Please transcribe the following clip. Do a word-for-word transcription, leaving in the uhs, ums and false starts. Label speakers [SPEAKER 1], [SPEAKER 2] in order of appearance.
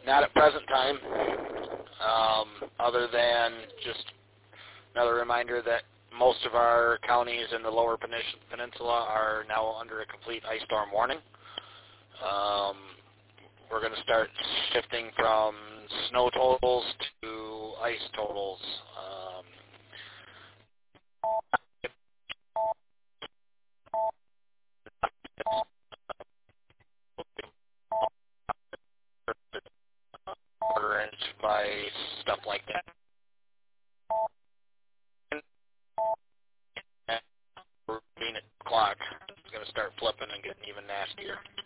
[SPEAKER 1] Not at present time, um, other than just another reminder that most of our counties in the lower peninsula are now under a complete ice storm warning. Um, we're going to start shifting from snow totals to ice totals. Um, quarter inch by stuff like that. And we're being at the clock. It's going to start flipping and getting even nastier.